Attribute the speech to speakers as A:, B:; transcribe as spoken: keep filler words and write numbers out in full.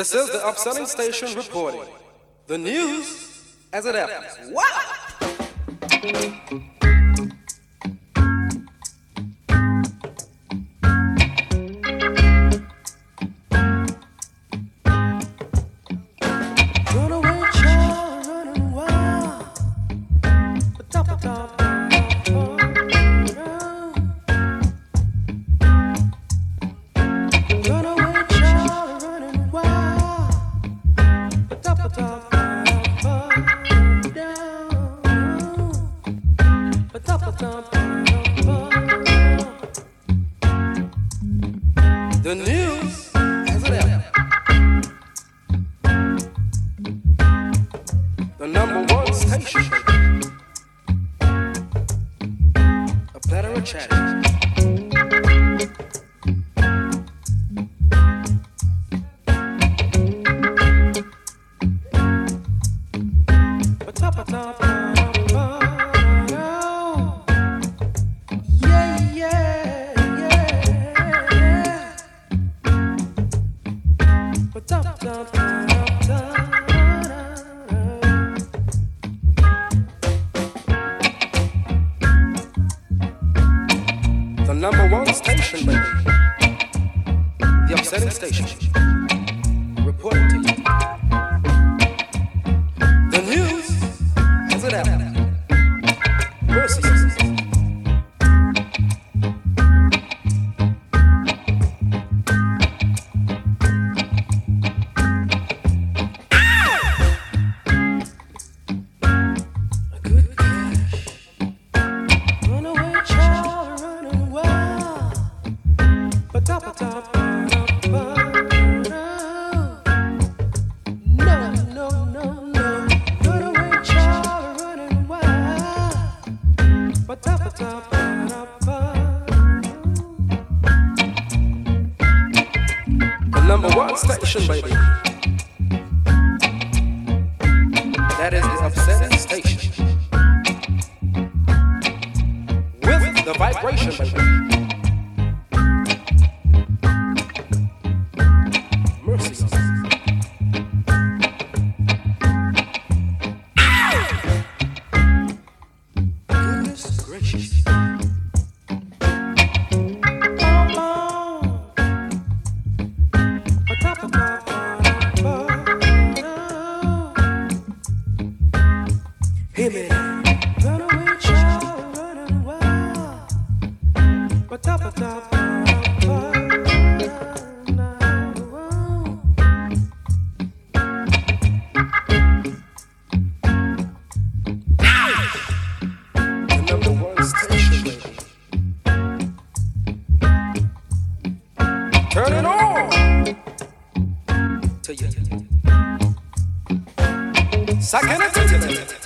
A: This is the upselling station reporting the news as it happens. Wow! The news as it happens. The number one station. A platter of chatter. The number one station, baby. The upsetting station. Reporting to you. The news as it happens. Mercy. The number one station, baby. That is the upsetting station. With the vibration, baby. Mercy. Goodness gracious. Hear me. Run away, child, running wild. But top of top, the number one station, baby. Turn it on. To you. Second attention.